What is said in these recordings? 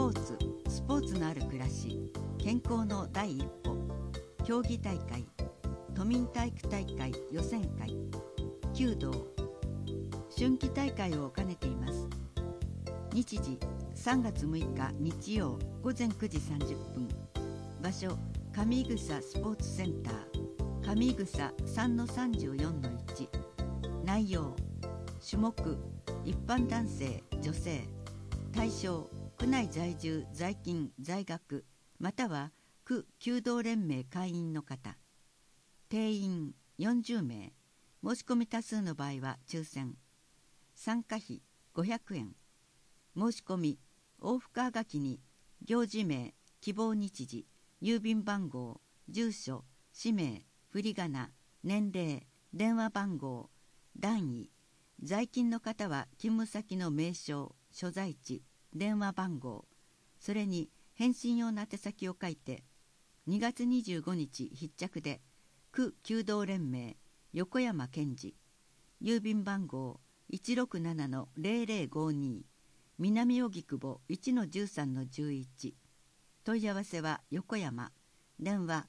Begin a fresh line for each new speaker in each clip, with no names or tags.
スポーツのある暮らし、健康の第一歩。競技大会、都民体育大会予選会、弓道、春季大会を兼ねています。日時3月6日日曜午前9時30分。場所、上草スポーツセンター、上草 3-34-1。内容、種目、一般男性女性。対象、区内在住在勤在学または区弓道連盟会員の方。定員40名。申し込み多数の場合は抽選。参加費500円。申し込み、往復はがきに行事名、希望日時、郵便番号、住所、氏名、振り仮名、年齢、電話番号、段位。在勤の方は勤務先の名称、所在地、電話番号、それに返信用の宛先を書いて、2月25日必着で、区弓道連盟横山健二、郵便番号 167-0052、南荻窪 1-13-11。問い合わせは横山、電話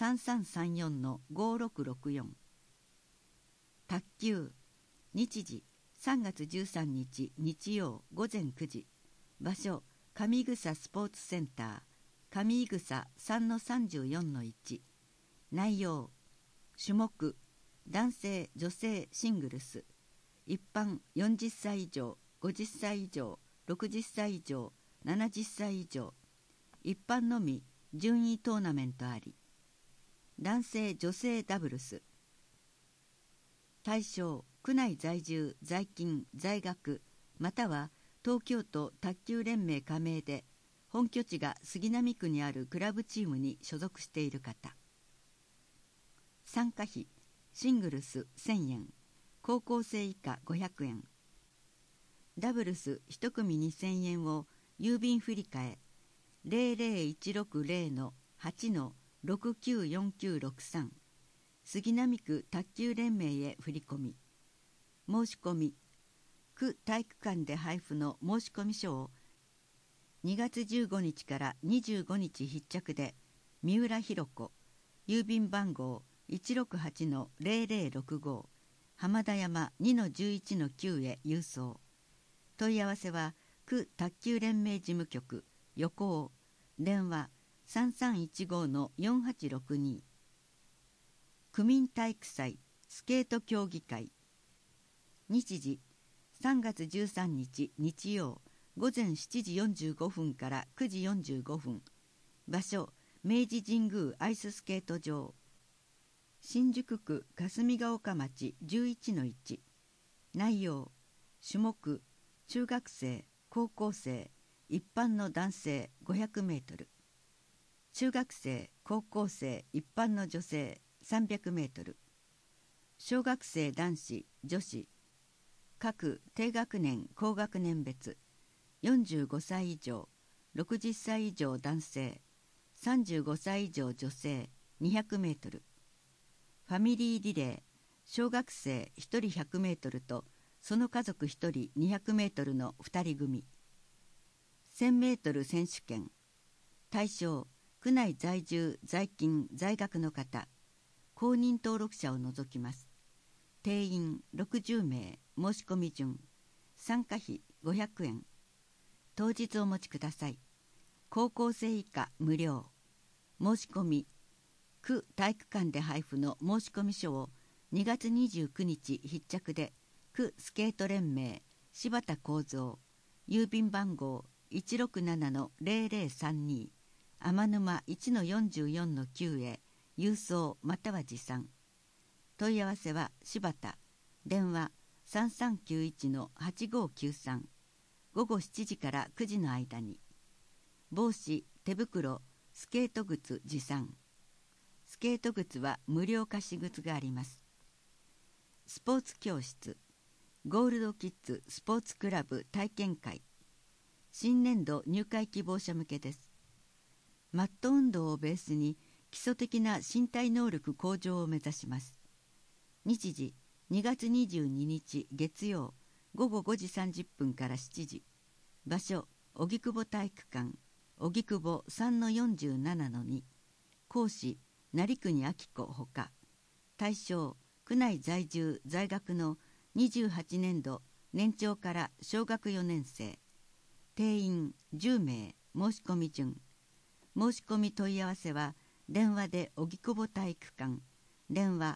3334-5664。卓球、日時3月13日日曜午前9時。場所、上草スポーツセンター、上草 3-34-1。内容、種目、男性女性シングルス。一般40歳以上、50歳以上、60歳以上、70歳以上。一般のみ順位トーナメントあり。男性女性ダブルス。対象、区内在住在勤在学または東京都卓球連盟加盟で本拠地が杉並区にあるクラブチームに所属している方。参加費、シングルス1000円、高校生以下500円。ダブルス1組2000円を郵便振替00160-8-694963杉並区卓球連盟へ振り込み。申し込み、区体育館で配布の申し込み書を2月15日から25日必着で三浦寛子、郵便番号 168-0065 浜田山 2-11-9 へ郵送。問い合わせは区卓球連盟事務局横尾、電話 3315-4862。区民体育祭スケート競技会。日時3月13日日曜午前7時45分から9時45分。場所、明治神宮アイススケート場、新宿区霞ヶ丘町 11-1。内容、種目、中学生高校生一般の男性500メートル、中学生高校生一般の女性300メートル、小学生男子女子各低学年高学年別、45歳以上60歳以上男性35歳以上女性200メートル。ファミリーリレー、小学生1人100メートルとその家族1人200メートルの2人組。1000メートル選手権。対象、区内在住在勤在学の方、公認登録者を除きます。定員60名。申し込み順。参加費500円。当日お持ちください。高校生以下無料。申し込み、区体育館で配布の申し込み書を2月29日必着で区スケート連盟柴田幸三、郵便番号 167-0032 天沼 1-44-9 へ郵送または持参。問い合わせは柴田、電話 3391-8593 午後7時から9時の間に。帽子、手袋、スケート靴持参。スケート靴は無料貸し靴があります。スポーツ教室、ゴールドキッズスポーツクラブ体験会。新年度入会希望者向けです。マット運動をベースに基礎的な身体能力向上を目指します。日時2月22日月曜午後5時30分から7時。場所、 荻窪体育館荻窪 3-47-2 講師成国明子ほか、対象区内在住在学の28年度年長から小学4年生、定員10名、申し込み順。申し込み問い合わせは電話で荻窪体育館、電話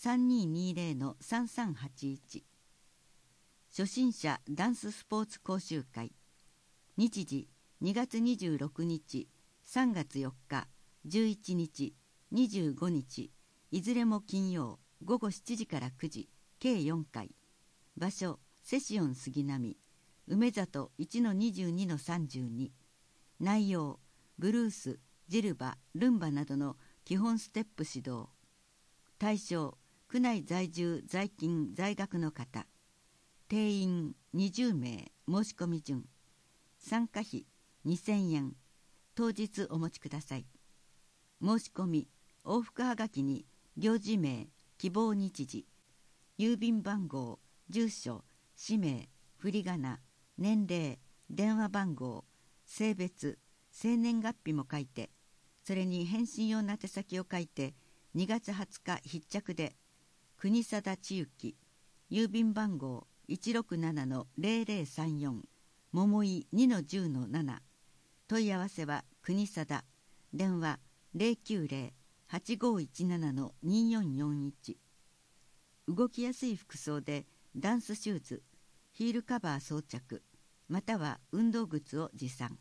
3220-3381。 初心者ダンススポーツ講習会、日時2月26日、3月4日、11日、25日、いずれも金曜午後7時から9時、計4回。場所セシオン杉並梅里 1-22-32。 内容ブルース、ジルバ、ルンバなどの基本ステップ指導。対象区内在住在勤在学の方、定員20名、申し込み順。参加費2000円、当日お持ちください。申し込み往復はがきに行事名、希望日時、郵便番号、住所、氏名、振り仮名、年齢、電話番号、性別、生年月日も書いて、それに返信用の宛先を書いて、2月20日必着で、国定千幸、郵便番号 167-0034、桃井 2-10-7。問い合わせは国定、電話 090-8517-2441。動きやすい服装でダンスシューズ、ヒールカバー装着、または運動靴を持参。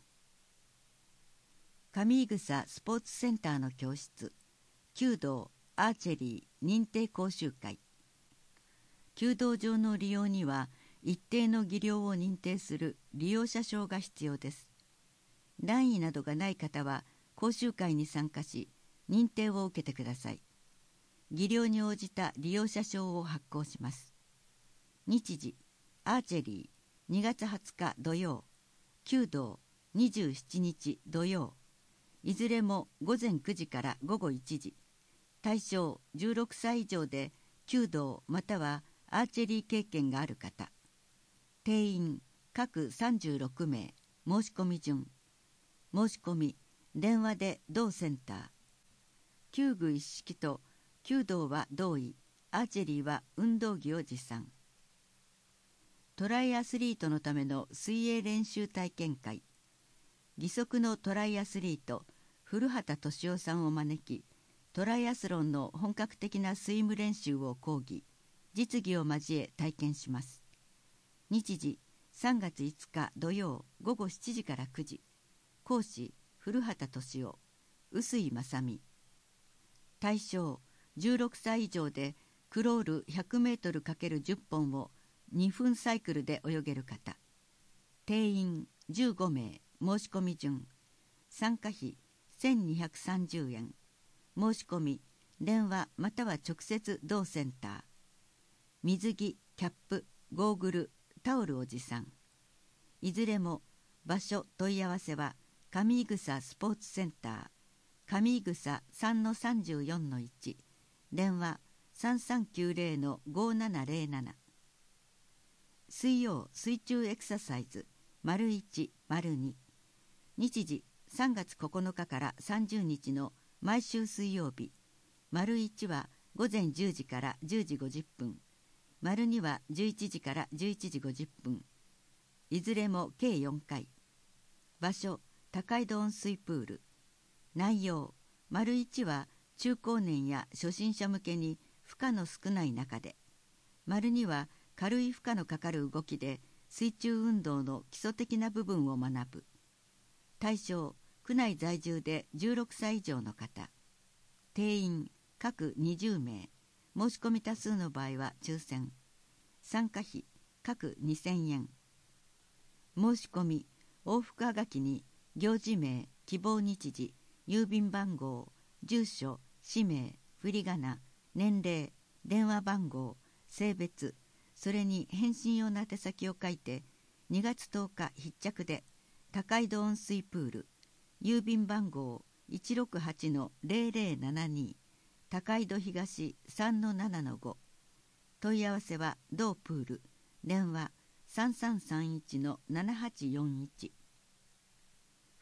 上井草スポーツセンターの教室、弓道、アーチェリー認定講習会。弓道場の利用には一定の技量を認定する利用者証が必要です。段位などがない方は講習会に参加し、認定を受けてください。技量に応じた利用者証を発行します。日時、アーチェリー2月20日土曜、弓道27日土曜、いずれも午前9時から午後1時。対象16歳以上で弓道またはアーチェリー経験がある方。定員各36名、申し込み順。申し込み電話で同センター。弓具一式と弓道は同意、アーチェリーは運動着を持参。トライアスリートのための水泳練習体験会。義足のトライアスリート古畑俊夫さんを招き、トライアスロンの本格的なスイム練習を講義、実技を交え体験します。日時3月5日土曜午後7時から9時。講師古畑俊夫、臼井正美。対象16歳以上でクロール 100m×10 本を2分サイクルで泳げる方。定員15名、申し込み順。参加費1230円。申し込み電話または直接同センター。水着、キャップ、ゴーグル、タオルを持参。いずれも場所問い合わせは上井草スポーツセンター、上井草 3-34-1、電話 3390-5707。水曜水中エクササイズ ①②。日時3月9日から30日の毎週水曜日。①は午前10時から10時50分。②は11時から11時50分。いずれも計4回。場所高井戸温水プール。内容①は中高年や初心者向けに負荷の少ない中で、②は軽い負荷のかかる動きで水中運動の基礎的な部分を学ぶ。対象区内在住で16歳以上の方。定員各20名。申し込み多数の場合は抽選。参加費各2000円。申し込み往復はがきに行事名、希望日時、郵便番号、住所、氏名、振り仮名、年齢、電話番号、性別、それに返信用の宛先を書いて、2月10日必着で高井戸温水プール、郵便番号 168-0072、高井戸東 3-7-5。問い合わせは同プール、電話 3331-7841。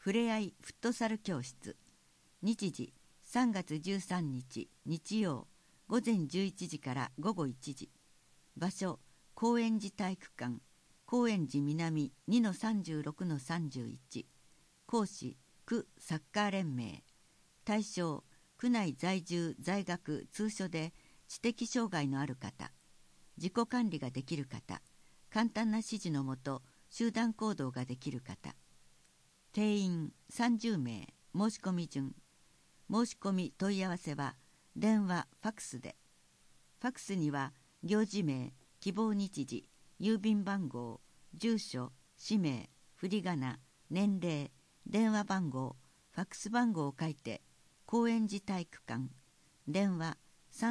ふれあいフットサル教室。日時3月13日日曜午前11時から午後1時。場所高円寺体育館、高円寺南 2-36-31。講師区サッカー連盟。対象区内在住在学通所で知的障害のある方、自己管理ができる方、簡単な指示のもと集団行動ができる方。定員30名。申し込み順。申し込み問い合わせは電話ファクスで。ファクスには行事名、希望日時、郵便番号、住所、氏名、振り仮名、年齢、電話番号、ファクス番号を書いて、高円寺体育館、電話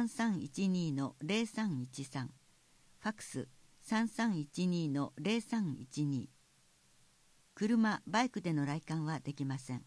3312-0313、ファクス 3312-0312。車・バイクでの来館はできません。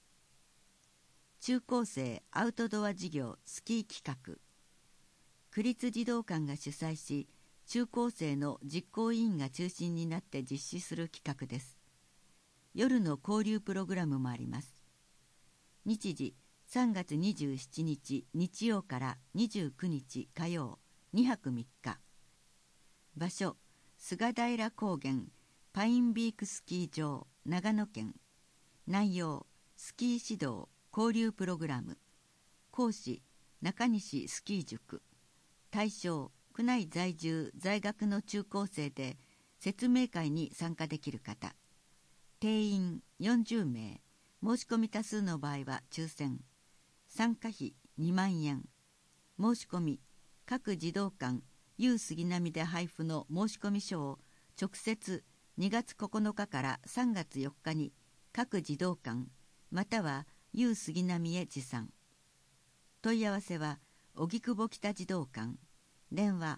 中高生アウトドア事業スキー企画。区立児童館が主催し、中高生の実行委員が中心になって実施する企画です。夜の交流プログラムもあります。日時3月27日日曜から29日火曜、2泊3日。場所菅平高原パインビークスキー場長野県。内容スキー指導交流プログラム。講師中西スキー塾。対象区内在住在学の中高生で説明会に参加できる方。定員40名。申し込み多数の場合は抽選。参加費2万円。申し込み各児童館旧杉並で配布の申し込み書を直接2月9日から3月4日に各児童館または旧杉並へ持参。問い合わせは荻窪北児童館、電話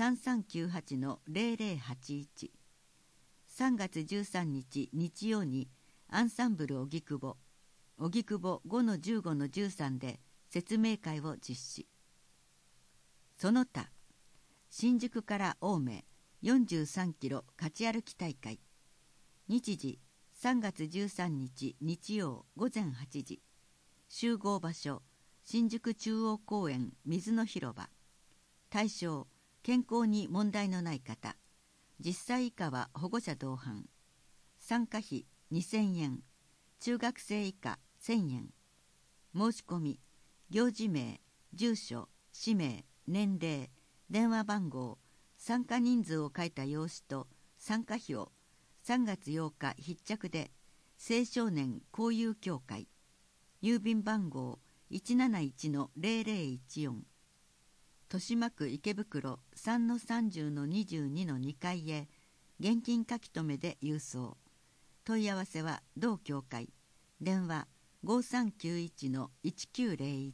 3398-0081。3月13日日曜にアンサンブル荻窪 5-15-13 で説明会を実施。その他新宿から青梅43キロ勝ち歩き大会。日時3月13日日曜午前8時。集合場所新宿中央公園水の広場。対象健康に問題のない方、10歳以下は保護者同伴。参加費2000円。中学生以下1000円。申し込み行事名、住所、氏名、年齢、電話番号、参加人数を書いた用紙と参加費を3月8日必着で青少年交友協会、郵便番号 171-0014、豊島区池袋 3-30-22 の2階へ現金書き留めで郵送。問い合わせは同協会、電話 5391-1901。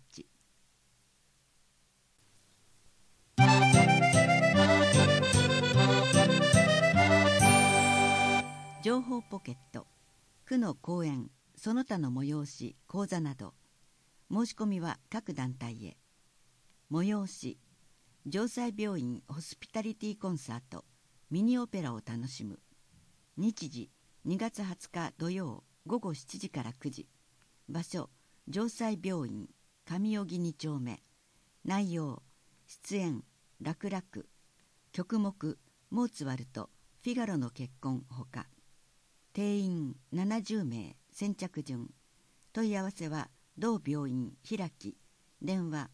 情報ポケット。区の講演、その他の催し、講座など。申し込みは各団体へ。催し、城西病院ホスピタリティコンサートミニオペラを楽しむ。日時2月20日土曜午後7時から9時。場所城西病院上荻2丁目。内容出演楽々、曲目モーツァルトフィガロの結婚ほか。定員70名。先着順。問い合わせは同病院開き、電話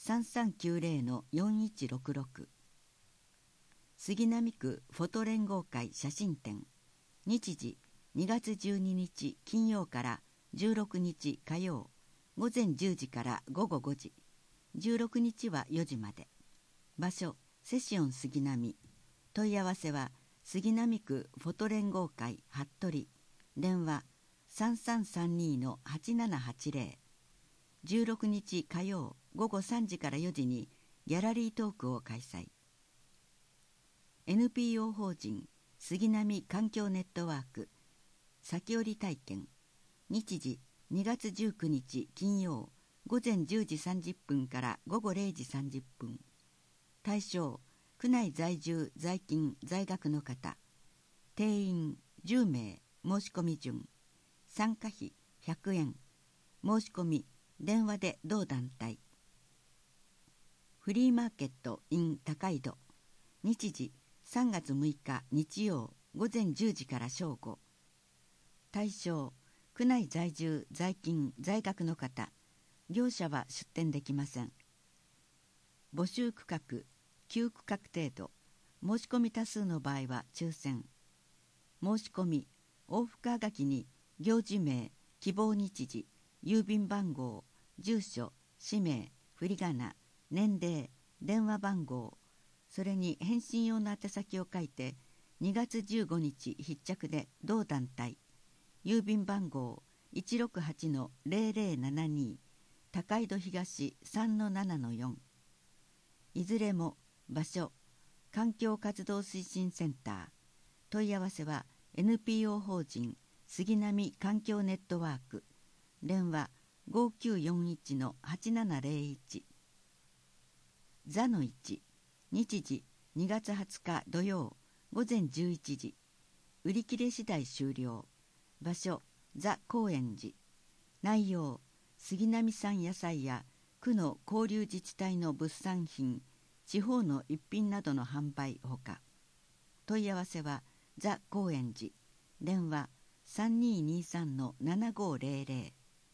3390-4166。杉並区フォト連合会写真展。日時2月12日金曜から16日火曜、午前10時から午後5時。16日は4時まで。場所セシオン杉並。問い合わせは杉並区フォト連合会服部、電話 3332-8780。16日火曜午後3時から4時にギャラリートークを開催。 NPO 法人杉並環境ネットワーク先折り体験。日時2月19日金曜午前10時30分から午後0時30分。対象区内在住在勤在学の方。定員10名。申し込み順。参加費 100円。申し込み電話で同団体。フリーマーケット in 高井戸。日時3月6日日曜午前10時から正午。対象区内在住在勤在学の方。業者は出店できません。募集区画9区画程度。申し込み多数の場合は抽選。申し込み往復はがきに行事名、希望日時、郵便番号、住所、氏名、振り仮名、年齢、電話番号、それに返信用の宛先を書いて2月15日必着で同団体。郵便番号 168-0072 高井戸東 3-7-4。いずれも場所環境活動推進センター。問い合わせは NPO 法人杉並環境ネットワーク。電話 5941-8701。座の1。日時2月20日土曜午前11時。売り切れ次第終了。場所座高円寺。内容杉並産野菜や区の交流自治体の物産品、地方の一品などの販売ほか。問い合わせはザ・高円寺。電話 3223-7500。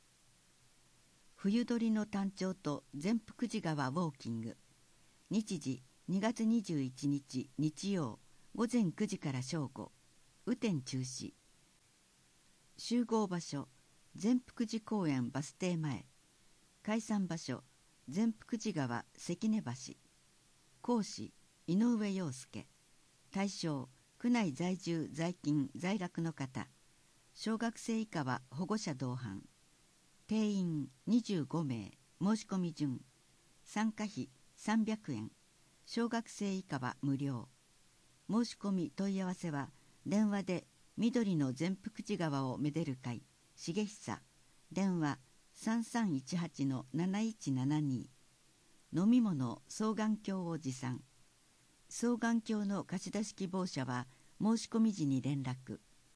冬鳥の誕生と善福寺川ウォーキング。日時2月21日日曜午前9時から正午。雨天中止。集合場所善福寺公園バス停前。解散場所善福寺川関根橋。講師井上陽介。対象区内在住在勤在学の方。小学生以下は保護者同伴。定員25名。申し込み順。参加費300円。小学生以下は無料。申し込み問い合わせは電話で緑の善福寺川をめでる会重久。電話 3318-7172。飲み物双眼鏡を持参。双眼鏡の貸し出し希望者は申し込み時に連絡。